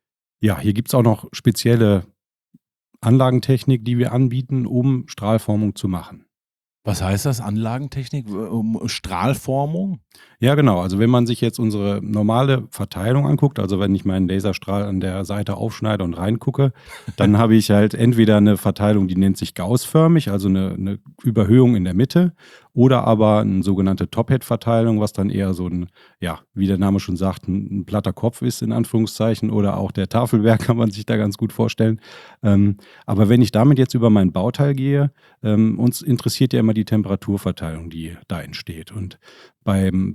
ja, hier gibt es auch noch spezielle Anlagentechnik, die wir anbieten, um Strahlformung zu machen. Was heißt das? Anlagentechnik? Strahlformung? Ja, genau. Also wenn man sich jetzt unsere normale Verteilung anguckt, also wenn ich meinen Laserstrahl an der Seite aufschneide und reingucke, dann habe ich halt entweder eine Verteilung, die nennt sich gaußförmig, also eine Überhöhung in der Mitte, oder aber eine sogenannte Top-Head-Verteilung, was dann eher so ein, ja, wie der Name schon sagt, ein platter Kopf ist in Anführungszeichen, oder auch der Tafelberg kann man sich da ganz gut vorstellen. Aber wenn ich damit jetzt über mein Bauteil gehe, uns interessiert ja immer die Temperaturverteilung, die da entsteht. Und beim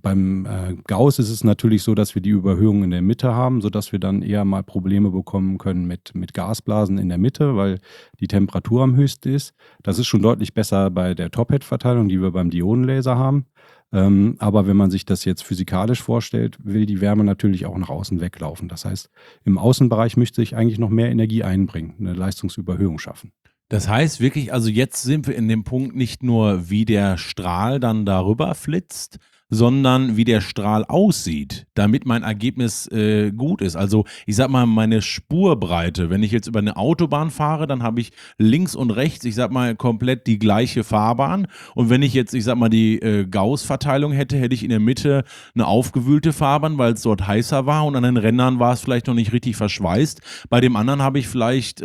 Gauss ist es natürlich so, dass wir die Überhöhung in der Mitte haben, sodass wir dann eher mal Probleme bekommen können mit Gasblasen in der Mitte, weil die Temperatur am höchsten ist. Das ist schon deutlich besser bei der Top-Head-Verteilung, die wir beim Diodenlaser haben. Aber wenn man sich das jetzt physikalisch vorstellt, will die Wärme natürlich auch nach außen weglaufen. Das heißt, im Außenbereich müsste ich eigentlich noch mehr Energie einbringen, eine Leistungsüberhöhung schaffen. Das heißt wirklich, also jetzt sind wir in dem Punkt nicht nur, wie der Strahl dann darüber flitzt, sondern wie der Strahl aussieht, damit mein Ergebnis gut ist. Also ich sag mal, meine Spurbreite, wenn ich jetzt über eine Autobahn fahre, dann habe ich links und rechts, ich sag mal, komplett die gleiche Fahrbahn. Und wenn ich jetzt, ich sag mal, die Gauss-Verteilung hätte, hätte ich in der Mitte eine aufgewühlte Fahrbahn, weil es dort heißer war und an den Rändern war es vielleicht noch nicht richtig verschweißt. Bei dem anderen habe ich vielleicht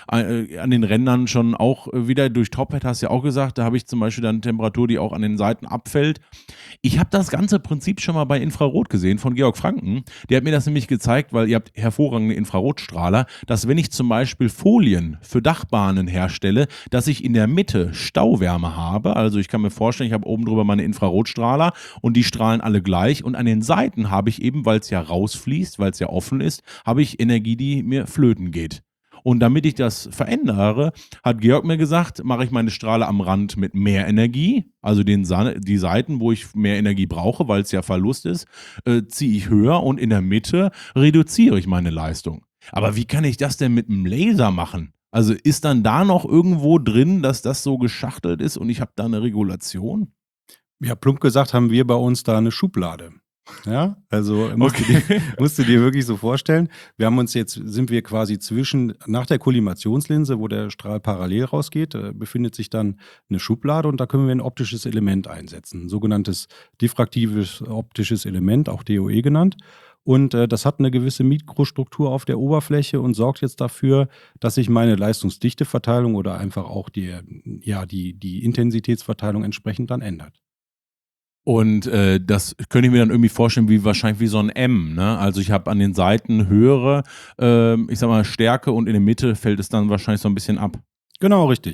an den Rändern schon auch wieder durch Top-Head, hast du ja auch gesagt, da habe ich zum Beispiel dann Temperatur, die auch an den Seiten abfällt. Ich habe das ganze Prinzip schon mal bei Infrarot gesehen von Georg Franken. Der hat mir das nämlich gezeigt, weil ihr habt hervorragende Infrarotstrahler, dass wenn ich zum Beispiel Folien für Dachbahnen herstelle, dass ich in der Mitte Stauwärme habe. Also ich kann mir vorstellen, ich habe oben drüber meine Infrarotstrahler und die strahlen alle gleich. Und an den Seiten habe ich eben, weil es ja rausfließt, weil es ja offen ist, habe ich Energie, die mir flöten geht. Und damit ich das verändere, hat Georg mir gesagt, mache ich meine Strahle am Rand mit mehr Energie, also die Seiten, wo ich mehr Energie brauche, weil es ja Verlust ist, ziehe ich höher und in der Mitte reduziere ich meine Leistung. Aber wie kann ich das denn mit einem Laser machen? Also ist dann da noch irgendwo drin, dass das so geschachtelt ist und ich habe da eine Regulation? Ja, plump gesagt haben wir bei uns da eine Schublade. Ja, also Okay. musst du dir wirklich so vorstellen. Sind wir quasi nach der Kollimationslinse, wo der Strahl parallel rausgeht, befindet sich dann eine Schublade und da können wir ein optisches Element einsetzen. Ein sogenanntes diffraktives optisches Element, auch DOE genannt. Und das hat eine gewisse Mikrostruktur auf der Oberfläche und sorgt jetzt dafür, dass sich meine Leistungsdichteverteilung oder einfach auch die Intensitätsverteilung entsprechend dann ändert. Und das könnte ich mir dann irgendwie vorstellen, wahrscheinlich wie so ein M, ne? Also ich habe an den Seiten höhere, ich sag mal, Stärke und in der Mitte fällt es dann wahrscheinlich so ein bisschen ab. Genau, richtig.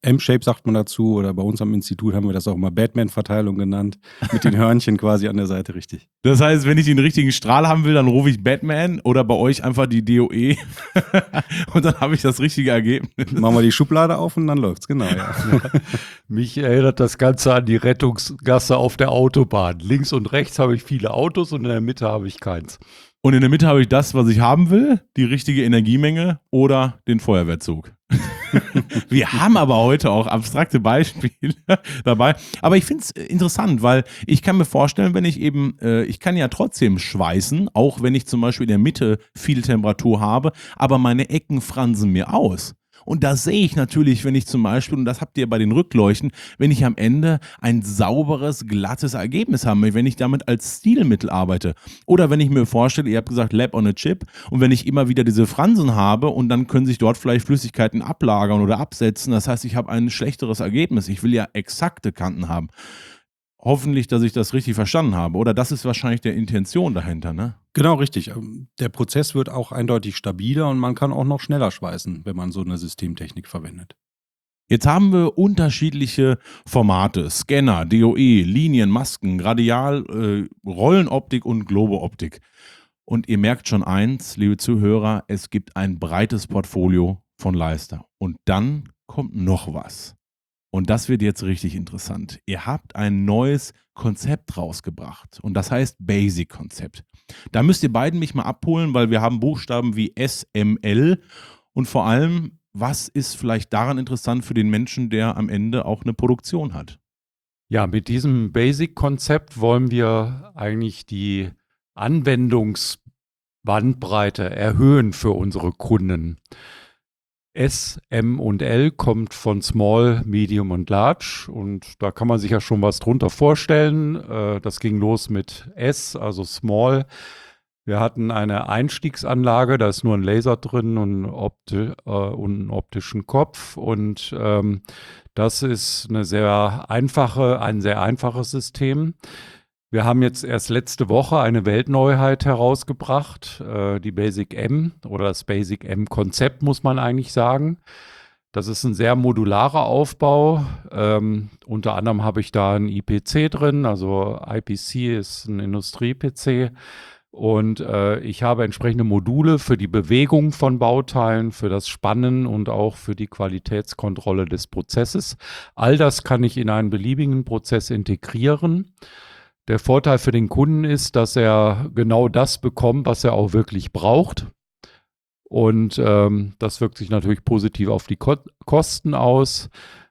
M-Shape sagt man dazu, oder bei uns am Institut haben wir das auch immer Batman-Verteilung genannt, mit den Hörnchen quasi an der Seite, richtig. Das heißt, wenn ich den richtigen Strahl haben will, dann rufe ich Batman oder bei euch einfach die DOE und dann habe ich das richtige Ergebnis. Machen wir die Schublade auf und dann läuft's, genau, ja. Mich erinnert das Ganze an die Rettungsgasse auf der Autobahn. Links und rechts habe ich viele Autos und in der Mitte habe ich keins. Und in der Mitte habe ich das, was ich haben will, die richtige Energiemenge oder den Feuerwehrzug. Wir haben aber heute auch abstrakte Beispiele dabei. Aber ich finde es interessant, weil ich kann mir vorstellen, wenn ich ich kann ja trotzdem schweißen, auch wenn ich zum Beispiel in der Mitte viel Temperatur habe, aber meine Ecken fransen mir aus. Und das sehe ich natürlich, wenn ich zum Beispiel, und das habt ihr bei den Rückleuchten, wenn ich am Ende ein sauberes, glattes Ergebnis habe, wenn ich damit als Stilmittel arbeite. Oder wenn ich mir vorstelle, ihr habt gesagt Lab on a Chip, und wenn ich immer wieder diese Fransen habe und dann können sich dort vielleicht Flüssigkeiten ablagern oder absetzen, das heißt, ich habe ein schlechteres Ergebnis. Ich will ja exakte Kanten haben. Hoffentlich, dass ich das richtig verstanden habe. Oder das ist wahrscheinlich der Intention dahinter, ne? Genau, richtig. Der Prozess wird auch eindeutig stabiler und man kann auch noch schneller schweißen, wenn man so eine Systemtechnik verwendet. Jetzt haben wir unterschiedliche Formate, Scanner, DOE, Linien, Masken, Radial, Rollenoptik und Globeoptik. Und ihr merkt schon eins, liebe Zuhörer, es gibt ein breites Portfolio von Leister. Und dann kommt noch was. Und das wird jetzt richtig interessant. Ihr habt ein neues Konzept rausgebracht und das heißt Basic-Konzept. Da müsst ihr beiden mich mal abholen, weil wir haben Buchstaben wie SML und vor allem, was ist vielleicht daran interessant für den Menschen, der am Ende auch eine Produktion hat? Ja, mit diesem Basic-Konzept wollen wir eigentlich die Anwendungsbandbreite erhöhen für unsere Kunden. S, M und L kommt von Small, Medium und Large und da kann man sich ja schon was drunter vorstellen. Das ging los mit S, also Small. Wir hatten eine Einstiegsanlage, da ist nur ein Laser drin und einen optischen Kopf und das ist ein sehr einfaches System. Wir haben jetzt erst letzte Woche eine Weltneuheit herausgebracht, die Basic M oder das Basic M-Konzept, muss man eigentlich sagen. Das ist ein sehr modularer Aufbau. Unter anderem habe ich da ein IPC drin, also IPC ist ein Industrie-PC. Und ich habe entsprechende Module für die Bewegung von Bauteilen, für das Spannen und auch für die Qualitätskontrolle des Prozesses. All das kann ich in einen beliebigen Prozess integrieren. Der Vorteil für den Kunden ist, dass er genau das bekommt, was er auch wirklich braucht. Und das wirkt sich natürlich positiv auf die Kosten aus.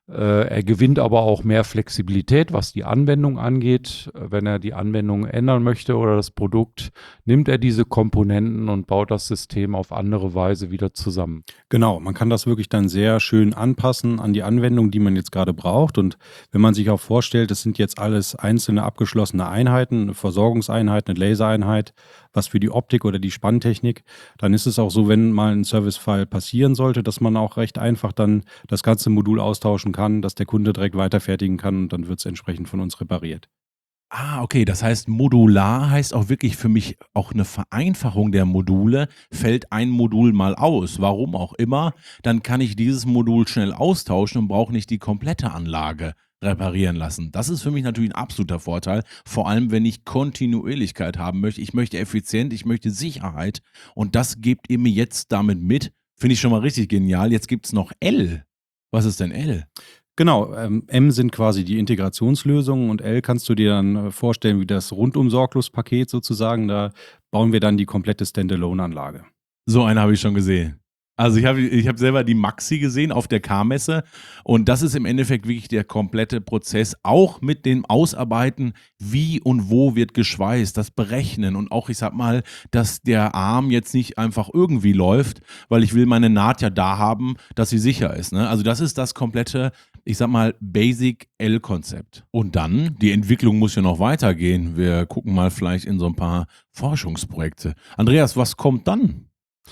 Er gewinnt aber auch mehr Flexibilität, was die Anwendung angeht. Wenn er die Anwendung ändern möchte oder das Produkt, nimmt er diese Komponenten und baut das System auf andere Weise wieder zusammen. Genau, man kann das wirklich dann sehr schön anpassen an die Anwendung, die man jetzt gerade braucht. Und wenn man sich auch vorstellt, das sind jetzt alles einzelne abgeschlossene Einheiten, eine Versorgungseinheit, eine Lasereinheit, was für die Optik oder die Spanntechnik, dann ist es auch so, wenn mal ein Servicefall passieren sollte, dass man auch recht einfach dann das ganze Modul austauschen kann, dass der Kunde direkt weiterfertigen kann und dann wird es entsprechend von uns repariert. Ah, okay, das heißt, modular heißt auch wirklich für mich auch eine Vereinfachung der Module. Fällt ein Modul mal aus, warum auch immer, dann kann ich dieses Modul schnell austauschen und brauche nicht die komplette Anlage reparieren lassen. Das ist für mich natürlich ein absoluter Vorteil, vor allem wenn ich Kontinuierlichkeit haben möchte. Ich möchte effizient, ich möchte Sicherheit und das gebt ihr mir jetzt damit mit. Finde ich schon mal richtig genial. Jetzt gibt es noch L. Was ist denn L? Genau, M sind quasi die Integrationslösungen und L kannst du dir dann vorstellen wie das Rundum-Sorglos-Paket sozusagen. Da bauen wir dann die komplette Standalone-Anlage. So eine habe ich schon gesehen. Also ich hab selber die Maxi gesehen auf der K-Messe und das ist im Endeffekt wirklich der komplette Prozess, auch mit dem Ausarbeiten, wie und wo wird geschweißt, das Berechnen und auch, ich sag mal, dass der Arm jetzt nicht einfach irgendwie läuft, weil ich will meine Naht ja da haben, dass sie sicher ist. Ne? Also das ist das komplette, ich sag mal, Basic L-Konzept. Und dann, die Entwicklung muss ja noch weitergehen. Wir gucken mal vielleicht in so ein paar Forschungsprojekte. Andreas, was kommt dann?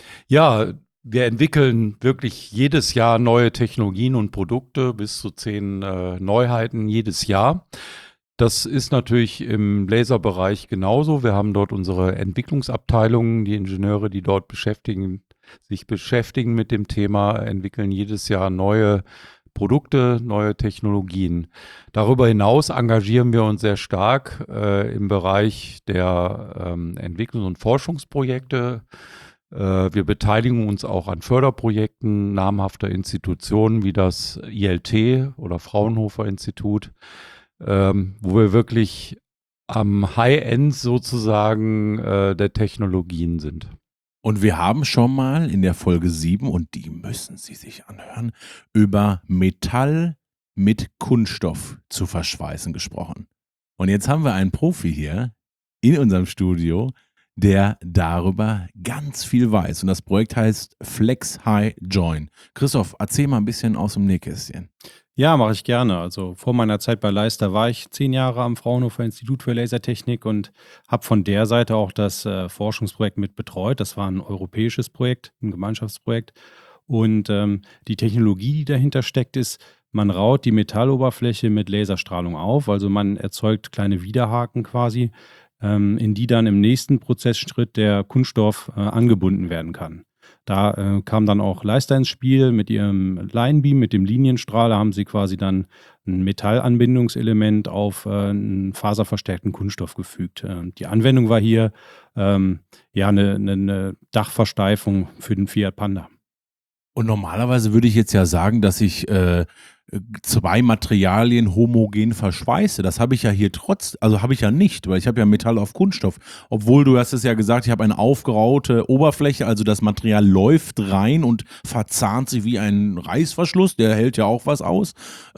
Ja, wir entwickeln wirklich jedes Jahr neue Technologien und Produkte, bis zu 10 Neuheiten jedes Jahr. Das ist natürlich im Laserbereich genauso. Wir haben dort unsere Entwicklungsabteilungen, die Ingenieure, die dort sich beschäftigen mit dem Thema, entwickeln jedes Jahr neue Produkte, neue Technologien. Darüber hinaus engagieren wir uns sehr stark im Bereich der Entwicklungs- und Forschungsprojekte. Wir beteiligen uns auch an Förderprojekten namhafter Institutionen wie das ILT oder Fraunhofer Institut, wo wir wirklich am High-End sozusagen der Technologien sind. Und wir haben schon mal in der Folge 7, und die müssen Sie sich anhören, über Metall mit Kunststoff zu verschweißen gesprochen. Und jetzt haben wir einen Profi hier in unserem Studio, der darüber ganz viel weiß. Und das Projekt heißt Flex High Join. Christoph, erzähl mal ein bisschen aus dem Nähkästchen. Ja, mache ich gerne. Also vor meiner Zeit bei Leister war ich 10 Jahre am Fraunhofer Institut für Lasertechnik und habe von der Seite auch das Forschungsprojekt mit betreut. Das war ein europäisches Projekt, ein Gemeinschaftsprojekt. Und die Technologie, die dahinter steckt, ist, man raut die Metalloberfläche mit Laserstrahlung auf. Also man erzeugt kleine Widerhaken quasi, in die dann im nächsten Prozessschritt der Kunststoff angebunden werden kann. Da kam dann auch Leister ins Spiel mit ihrem Linebeam, mit dem Linienstrahler haben sie quasi dann ein Metallanbindungselement auf einen faserverstärkten Kunststoff gefügt. Die Anwendung war hier ja eine Dachversteifung für den Fiat Panda. Und normalerweise würde ich jetzt ja sagen, dass ich zwei Materialien homogen verschweiße. Das habe ich ja hier habe ich ja nicht, weil ich habe ja Metall auf Kunststoff. Obwohl, du hast es ja gesagt, ich habe eine aufgeraute Oberfläche, also das Material läuft rein und verzahnt sich wie ein Reißverschluss, der hält ja auch was aus.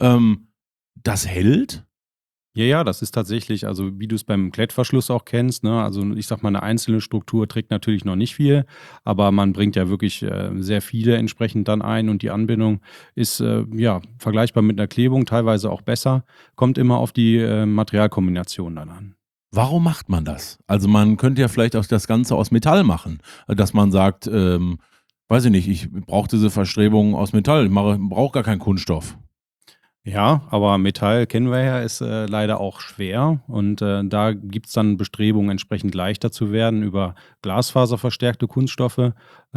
Das hält? Ja, das ist tatsächlich, also wie du es beim Klettverschluss auch kennst, ne? Also ich sag mal, eine einzelne Struktur trägt natürlich noch nicht viel, aber man bringt ja wirklich sehr viele entsprechend dann ein und die Anbindung ist ja vergleichbar mit einer Klebung, teilweise auch besser, kommt immer auf die Materialkombination dann an. Warum macht man das? Also man könnte ja vielleicht auch das Ganze aus Metall machen, dass man sagt, weiß ich nicht, ich brauche diese Verstrebung aus Metall, ich brauche gar keinen Kunststoff. Ja, aber Metall kennen wir ja, ist leider auch schwer und da gibt es dann Bestrebungen, entsprechend leichter zu werden über glasfaserverstärkte Kunststoffe.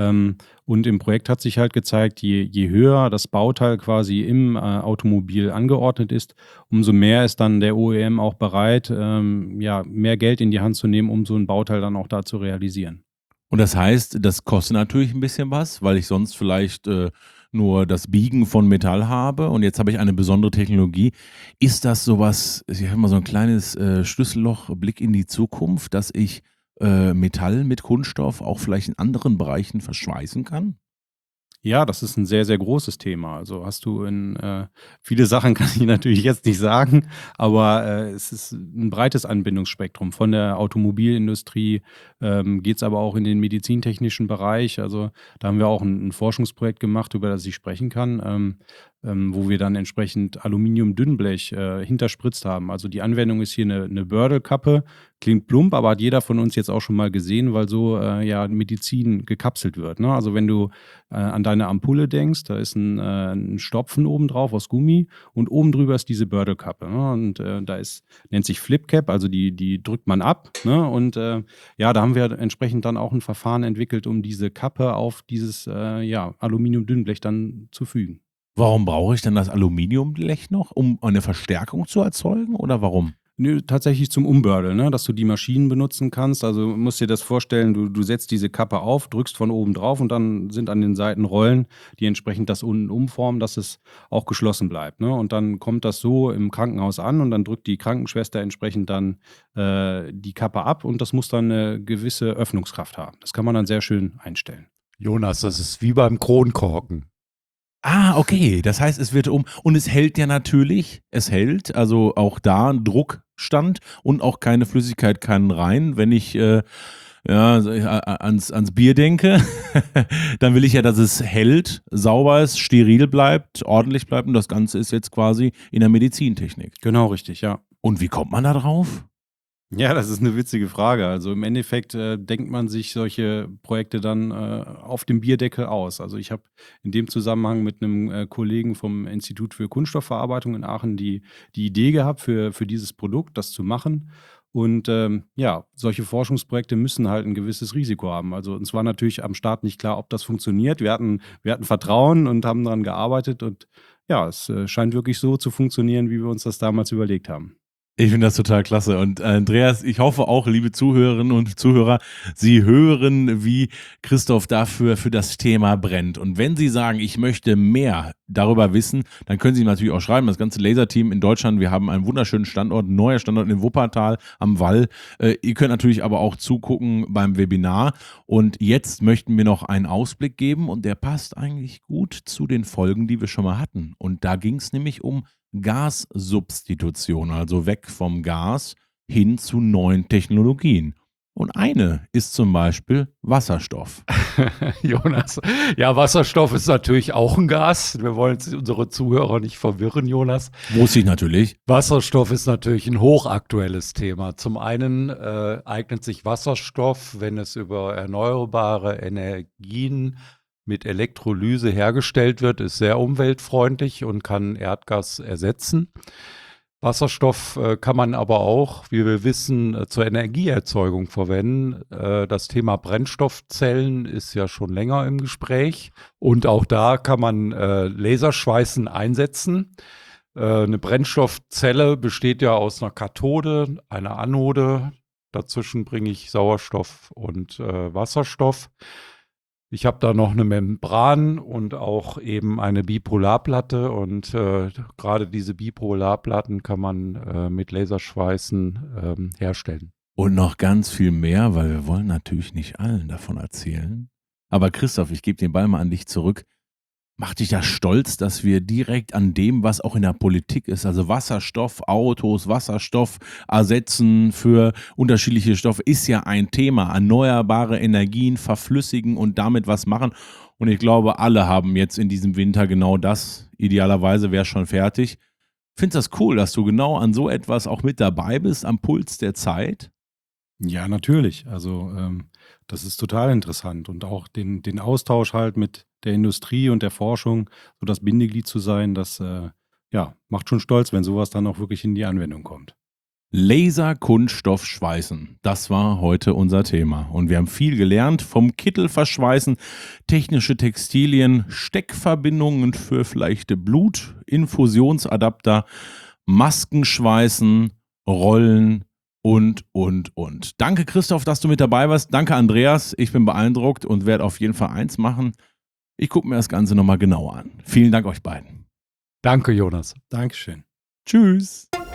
Und im Projekt hat sich halt gezeigt, je höher das Bauteil quasi im Automobil angeordnet ist, umso mehr ist dann der OEM auch bereit, ja, mehr Geld in die Hand zu nehmen, um so ein Bauteil dann auch da zu realisieren. Und das heißt, das kostet natürlich ein bisschen was, weil ich sonst vielleicht nur das Biegen von Metall habe und jetzt habe ich eine besondere Technologie. Ist das sowas, ich habe mal so ein kleines Schlüsselloch, Blick in die Zukunft, dass ich Metall mit Kunststoff auch vielleicht in anderen Bereichen verschweißen kann? Ja, das ist ein sehr, sehr großes Thema. Also, hast du viele Sachen kann ich natürlich jetzt nicht sagen, aber es ist ein breites Anbindungsspektrum. Von der Automobilindustrie geht's aber auch in den medizintechnischen Bereich. Also, da haben wir auch ein Forschungsprojekt gemacht, über das ich sprechen kann, wo wir dann entsprechend Aluminiumdünnblech hinterspritzt haben. Also, die Anwendung ist hier eine Bördelkappe. Klingt plump, aber hat jeder von uns jetzt auch schon mal gesehen, weil so ja Medizin gekapselt wird, ne? Also, wenn du an deine Ampulle denkst, da ist ein Stopfen oben drauf aus Gummi und oben drüber ist diese Bördelkappe, ne? Und da nennt sich Flipcap, also die drückt man ab, ne? Und ja, da haben wir entsprechend dann auch ein Verfahren entwickelt, um diese Kappe auf dieses ja, Aluminiumdünnblech dann zu fügen. Warum brauche ich denn das Aluminiumblech noch, um eine Verstärkung zu erzeugen oder warum? Nö, tatsächlich zum Umbördeln, ne, dass du die Maschinen benutzen kannst. Also, musst dir das vorstellen, du setzt diese Kappe auf, drückst von oben drauf und dann sind an den Seiten Rollen, die entsprechend das unten umformen, dass es auch geschlossen bleibt, ne? Und dann kommt das so im Krankenhaus an und dann drückt die Krankenschwester entsprechend dann die Kappe ab und das muss dann 'ne gewisse Öffnungskraft haben. Das kann man dann sehr schön einstellen. Jonas, das ist wie beim Kronkorken. Ah, okay. Das heißt, es wird und es hält ja natürlich, es hält, also auch da ein Druckstand und auch keine Flüssigkeit kann rein. Wenn ich ja, so, ans Bier denke, dann will ich ja, dass es hält, sauber ist, steril bleibt, ordentlich bleibt und das Ganze ist jetzt quasi in der Medizintechnik. Genau richtig, ja. Und wie kommt man da drauf? Ja, das ist eine witzige Frage. Also, im Endeffekt denkt man sich solche Projekte dann auf dem Bierdeckel aus. Also, ich habe in dem Zusammenhang mit einem Kollegen vom Institut für Kunststoffverarbeitung in Aachen die Idee gehabt, für dieses Produkt das zu machen. Und ja, solche Forschungsprojekte müssen halt ein gewisses Risiko haben. Also, uns war natürlich am Start nicht klar, ob das funktioniert. Wir hatten Vertrauen und haben daran gearbeitet und ja, es scheint wirklich so zu funktionieren, wie wir uns das damals überlegt haben. Ich finde das total klasse. Und Andreas, ich hoffe auch, liebe Zuhörerinnen und Zuhörer, Sie hören, wie Christoph dafür für das Thema brennt. Und wenn Sie sagen, ich möchte mehr darüber wissen, dann können Sie ihm natürlich auch schreiben. Das ganze Laserteam in Deutschland, wir haben einen wunderschönen Standort, ein neuer Standort in Wuppertal am Wall. Ihr könnt natürlich aber auch zugucken beim Webinar. Und jetzt möchten wir noch einen Ausblick geben und der passt eigentlich gut zu den Folgen, die wir schon mal hatten. Und da ging es nämlich um Gassubstitution, also weg vom Gas hin zu neuen Technologien. Und eine ist zum Beispiel Wasserstoff. Jonas, ja, Wasserstoff ist natürlich auch ein Gas. Wir wollen unsere Zuhörer nicht verwirren, Jonas. Wusste ich natürlich. Wasserstoff ist natürlich ein hochaktuelles Thema. Zum einen eignet sich Wasserstoff, wenn es über erneuerbare Energien mit Elektrolyse hergestellt wird, ist sehr umweltfreundlich und kann Erdgas ersetzen. Wasserstoff kann man aber auch, wie wir wissen, zur Energieerzeugung verwenden. Das Thema Brennstoffzellen ist ja schon länger im Gespräch und auch da kann man Laserschweißen einsetzen. Eine Brennstoffzelle besteht ja aus einer Kathode, einer Anode. Dazwischen bringe ich Sauerstoff und Wasserstoff. Ich habe da noch eine Membran und auch eben eine Bipolarplatte und gerade diese Bipolarplatten kann man mit Laserschweißen herstellen. Und noch ganz viel mehr, weil wir wollen natürlich nicht allen davon erzählen. Aber Christoph, ich gebe den Ball mal an dich zurück. Macht dich das stolz, dass wir direkt an dem, was auch in der Politik ist, also Wasserstoff, Autos, Wasserstoff ersetzen für unterschiedliche Stoffe, ist ja ein Thema. Erneuerbare Energien verflüssigen und damit was machen. Und ich glaube, alle haben jetzt in diesem Winter genau das. Idealerweise wäre es schon fertig. Findest du das cool, dass du genau an so etwas auch mit dabei bist, am Puls der Zeit? Ja, natürlich. Also das ist total interessant und auch den Austausch halt mit der Industrie und der Forschung, so das Bindeglied zu sein, das ja, macht schon stolz, wenn sowas dann auch wirklich in die Anwendung kommt. Laserkunststoffschweißen, das war heute unser Thema. Und wir haben viel gelernt, vom Kittel verschweißen, technische Textilien, Steckverbindungen für vielleicht Blut, Infusionsadapter, Masken schweißen, Rollen und. Danke Christoph, dass du mit dabei warst. Danke Andreas, ich bin beeindruckt und werde auf jeden Fall eins machen. Ich gucke mir das Ganze nochmal genauer an. Vielen Dank euch beiden. Danke, Jonas. Dankeschön. Tschüss.